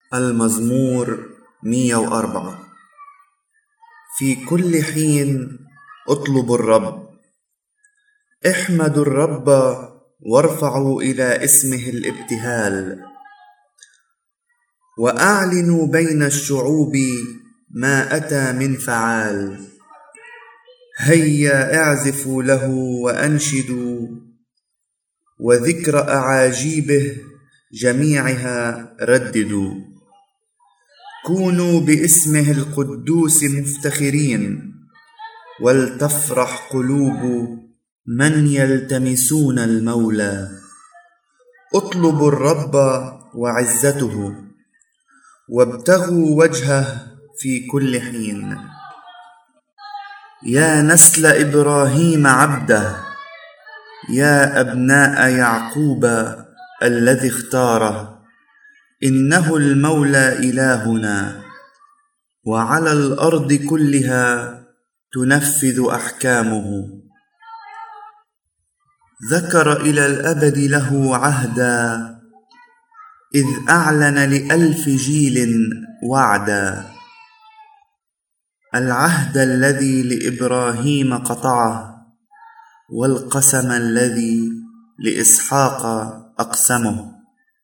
المزمور 104. في كل حين اطلبوا الرب، احمدوا الرب وارفعوا إلى اسمه الابتهال، وأعلنوا بين الشعوب ما أتى من فعال. هيا اعزفوا له وأنشدوا، وذكر أعاجيبه جميعها رددوا. كونوا باسمه القدوس مفتخرين، ولتفرح قلوب من يلتمسون المولى. اطلبوا الرب وعزته، وابتغوا وجهه في كل حين. يا نسل إبراهيم عبده، يا أبناء يعقوب الذي اختاره. إنه المولى إلهنا، وعلى الأرض كلها تنفذ أحكامه. ذكر إلى الأبد له عهدا، إذ أعلن ل1000 جيل وعدا. العهد الذي لإبراهيم قطعه، والقسم الذي لإسحاق أقسمه.